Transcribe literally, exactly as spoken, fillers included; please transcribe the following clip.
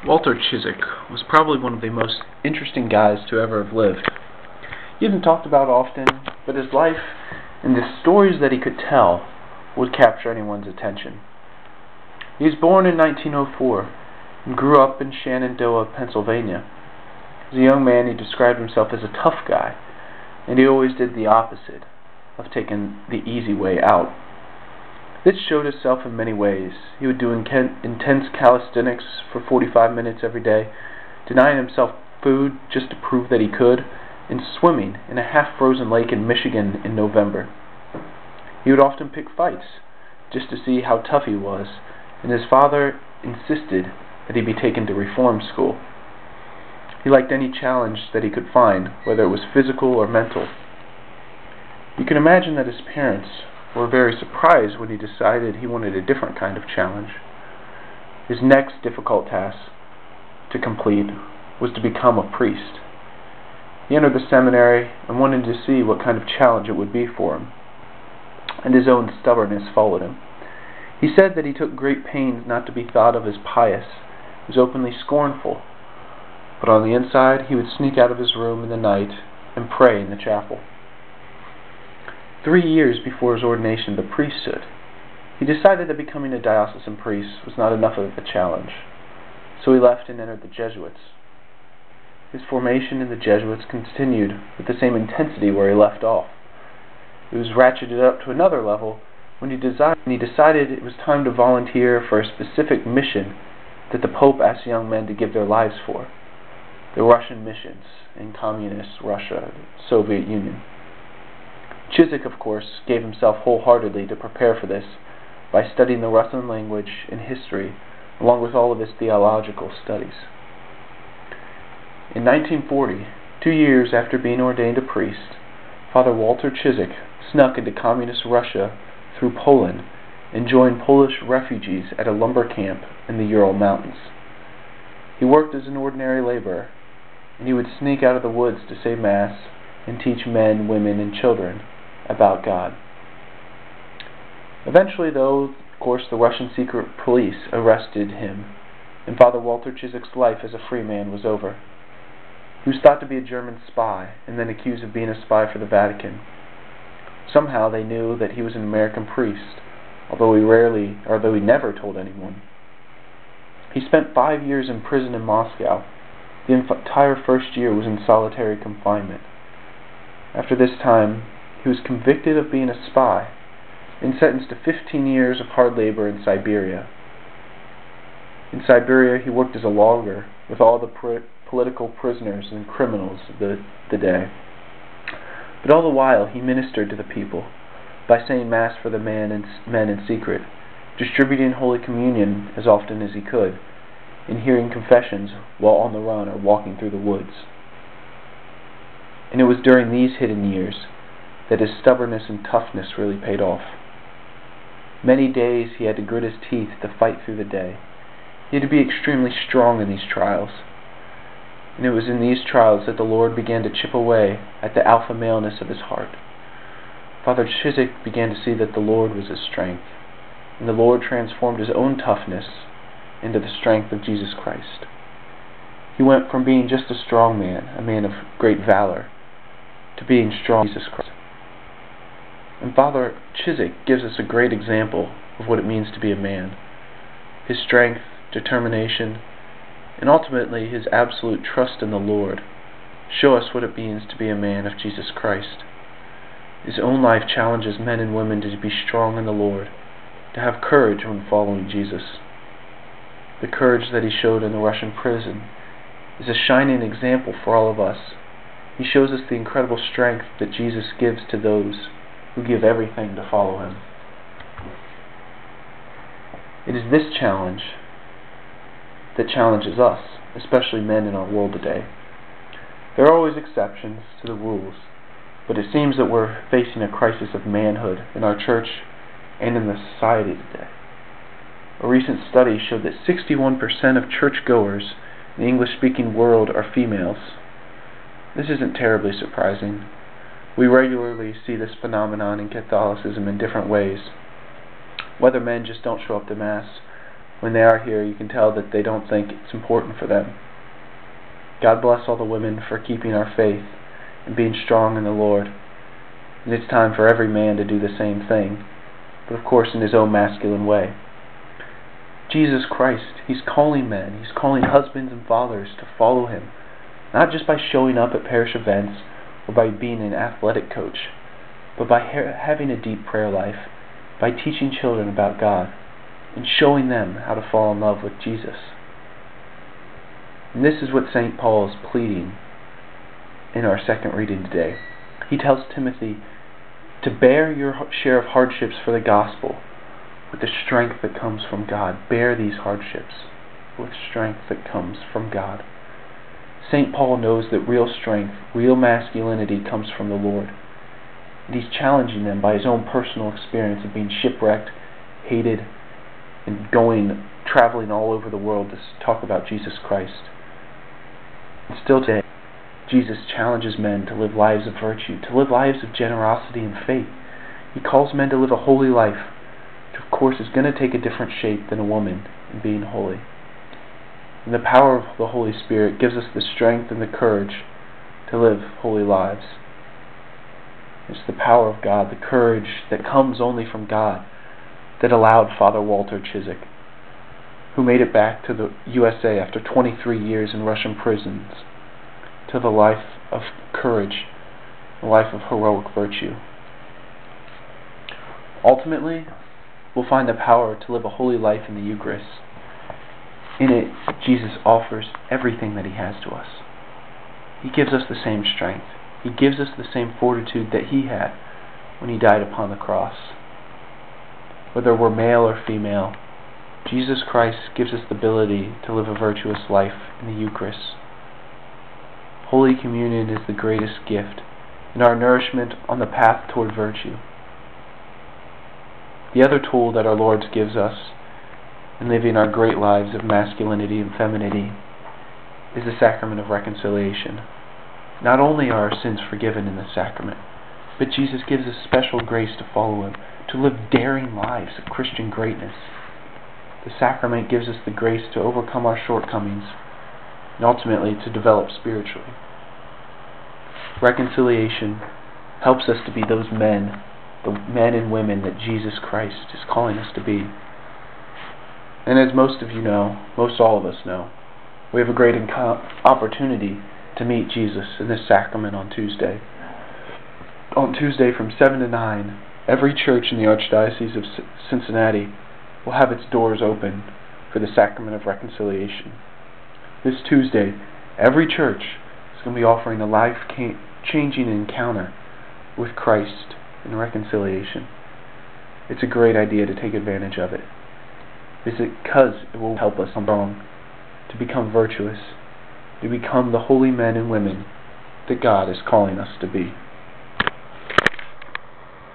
Walter Chiswick was probably one of the most interesting guys to ever have lived. He isn't talked about often, but his life and the stories that he could tell would capture anyone's attention. He was born in nineteen oh four and grew up in Shenandoah, Pennsylvania. As a young man, he described himself as a tough guy, and he always did the opposite of taking the easy way out. This showed itself in many ways. He would do intense calisthenics for forty-five minutes every day, denying himself food just to prove that he could, and swimming in a half-frozen lake in Michigan in November. He would often pick fights just to see how tough he was, and his father insisted that he be taken to reform school. He liked any challenge that he could find, whether it was physical or mental. You can imagine that his parents were very surprised when he decided he wanted a different kind of challenge. His next difficult task to complete was to become a priest. He entered the seminary and wanted to see what kind of challenge it would be for him, and his own stubbornness followed him. He said that he took great pains not to be thought of as pious. He was openly scornful, but on the inside he would sneak out of his room in the night and pray in the chapel. Three years before his ordination to the priesthood, he decided that becoming a diocesan priest was not enough of a challenge, so he left and entered the Jesuits. His formation in the Jesuits continued with the same intensity where he left off. It was ratcheted up to another level when he, desi- when he decided it was time to volunteer for a specific mission that the Pope asked young men to give their lives for: the Russian missions in communist Russia, the Soviet Union. Chiswick, of course, gave himself wholeheartedly to prepare for this by studying the Russian language and history, along with all of his theological studies. In nineteen forty, two years after being ordained a priest, Father Walter Chiswick snuck into communist Russia through Poland and joined Polish refugees at a lumber camp in the Ural Mountains. He worked as an ordinary laborer, and he would sneak out of the woods to say Mass and teach men, women, and children about God. Eventually, though, of course, the Russian secret police arrested him, and Father Walter Chiswick's life as a free man was over. He was thought to be a German spy, and then accused of being a spy for the Vatican. Somehow they knew that he was an American priest, although he rarely, or though he never told anyone. He spent five years in prison in Moscow. The entire first year was in solitary confinement. After this time, he was convicted of being a spy and sentenced to fifteen years of hard labor in Siberia. In Siberia, he worked as a logger with all the pr- political prisoners and criminals of the, the day. But all the while, he ministered to the people by saying Mass for the man and, men in secret, distributing Holy Communion as often as he could, and hearing confessions while on the run or walking through the woods. And it was during these hidden years that his stubbornness and toughness really paid off. Many days he had to grit his teeth to fight through the day. He had to be extremely strong in these trials. And it was in these trials that the Lord began to chip away at the alpha maleness of his heart. Father Chiswick began to see that the Lord was his strength, and the Lord transformed his own toughness into the strength of Jesus Christ. He went from being just a strong man, a man of great valor, to being strong in Jesus Christ. And Father Chiswick gives us a great example of what it means to be a man. His strength, determination, and ultimately his absolute trust in the Lord show us what it means to be a man of Jesus Christ. His own life challenges men and women to be strong in the Lord, to have courage when following Jesus. The courage that he showed in the Russian prison is a shining example for all of us. He shows us the incredible strength that Jesus gives to those who give everything to follow him. It is this challenge that challenges us, especially men in our world today. There are always exceptions to the rules, but it seems that we're facing a crisis of manhood in our church and in the society today. A recent study showed that sixty-one percent of churchgoers in the English-speaking world are females. This isn't terribly surprising. We regularly see this phenomenon in Catholicism in different ways. Whether men just don't show up to Mass, when they are here, you can tell that they don't think it's important for them. God bless all the women for keeping our faith and being strong in the Lord. And it's time for every man to do the same thing, but of course in his own masculine way. Jesus Christ, He's calling men, He's calling husbands and fathers to follow Him, not just by showing up at parish events or by being an athletic coach, but by ha- having a deep prayer life, by teaching children about God, and showing them how to fall in love with Jesus. And this is what Saint Paul is pleading in our second reading today. He tells Timothy to bear your share of hardships for the gospel with the strength that comes from God. Bear these hardships with strength that comes from God. Saint Paul knows that real strength, real masculinity comes from the Lord. And he's challenging them by his own personal experience of being shipwrecked, hated, and going, traveling all over the world to talk about Jesus Christ. And still today, Jesus challenges men to live lives of virtue, to live lives of generosity and faith. He calls men to live a holy life, which of course is going to take a different shape than a woman in being holy. And the power of the Holy Spirit gives us the strength and the courage to live holy lives. It's the power of God, the courage that comes only from God, that allowed Father Walter Ciszek, who made it back to the U S A after twenty-three years in Russian prisons, to the life of courage, a life of heroic virtue. Ultimately, we'll find the power to live a holy life in the Eucharist. In it, Jesus offers everything that He has to us. He gives us the same strength. He gives us the same fortitude that He had when He died upon the cross. Whether we're male or female, Jesus Christ gives us the ability to live a virtuous life in the Eucharist. Holy Communion is the greatest gift and our nourishment on the path toward virtue. The other tool that our Lord gives us in living our great lives of masculinity and femininity is the sacrament of reconciliation. Not only are our sins forgiven in the sacrament, but Jesus gives us special grace to follow Him, to live daring lives of Christian greatness. The sacrament gives us the grace to overcome our shortcomings and ultimately to develop spiritually. Reconciliation helps us to be those men, the men and women that Jesus Christ is calling us to be. And as most of you know, most all of us know, we have a great inco- opportunity to meet Jesus in this sacrament on Tuesday. On Tuesday from seven to nine, every church in the Archdiocese of C- Cincinnati will have its doors open for the sacrament of reconciliation. This Tuesday, every church is going to be offering a life-changing encounter with Christ in reconciliation. It's a great idea to take advantage of it. It's because it will help us along to become virtuous, to become the holy men and women that God is calling us to be.